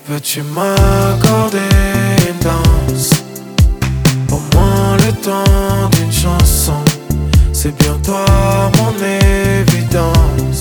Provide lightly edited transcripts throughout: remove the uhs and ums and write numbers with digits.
Peux-tu m'accorder une danse? Au moins le temps d'une chanson. C'est bien toi mon évidence,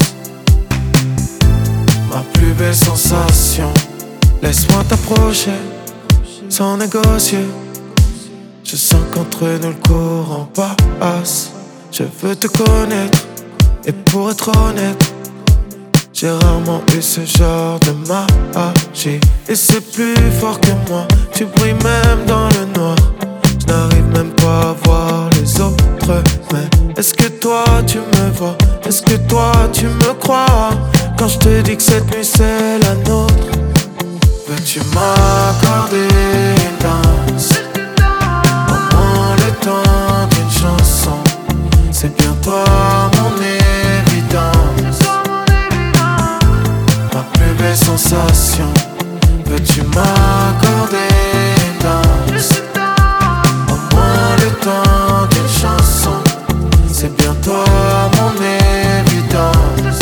ma plus belle sensation. Laisse-moi t'approcher, sans négocier. Je sens qu'entre nous le courant passe. Je veux te connaître, et pour être honnête, j'ai rarement eu ce genre de magie. Et c'est plus fort que moi, tu brilles même dans le noir. Je n'arrive même pas à voir les autres. Mais est-ce que toi tu me vois? Est-ce que toi tu me crois? Quand je te dis que cette nuit c'est la nôtre. Veux-tu m'accorder une danse? Au moins le temps d'une chanson. C'est bien toi mon évidence, ma plus belle sensation. Veux-tu m'accorder une danse? Au moins le temps d'une chanson. C'est bien toi mon évidence,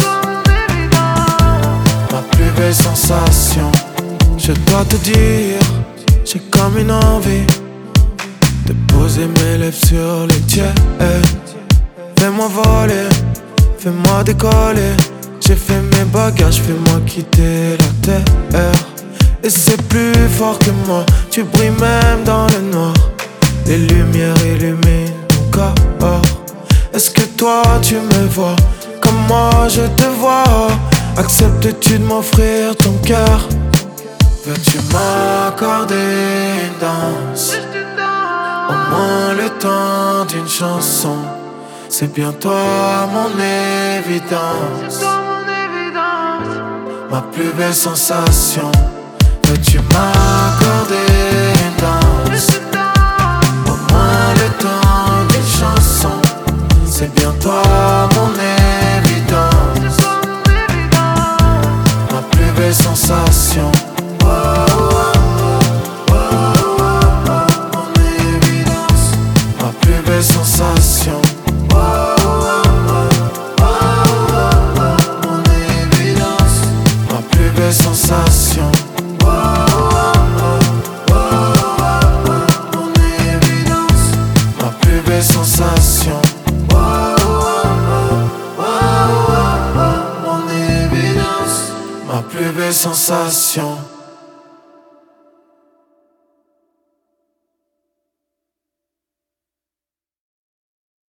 ma plus belle sensation. Je dois te dire, j'ai comme une envie de poser mes lèvres sur les tiennes. Fais-moi voler, fais-moi décoller. J'ai fait mes bagages, fais-moi quitter la terre. Et c'est plus fort que moi, tu brilles même dans le noir. Les lumières illuminent ton corps. Est-ce que toi tu me vois comme moi je te vois? Acceptes-tu de m'offrir ton cœur? Veux-tu m'accorder une danse? Au moins le temps d'une chanson. C'est bien toi mon évidence, ma plus belle sensation. Veux-tu m'accorder une danse? Au moins le temps d'une chanson. C'est bien toi mon évidence, ma plus belle sensation. Mon évidence, ma plus belle sensation. Mon évidence, ma plus belle sensation. Mon évidence, ma plus belle sensation. Mon évidence, ma plus belle sensation.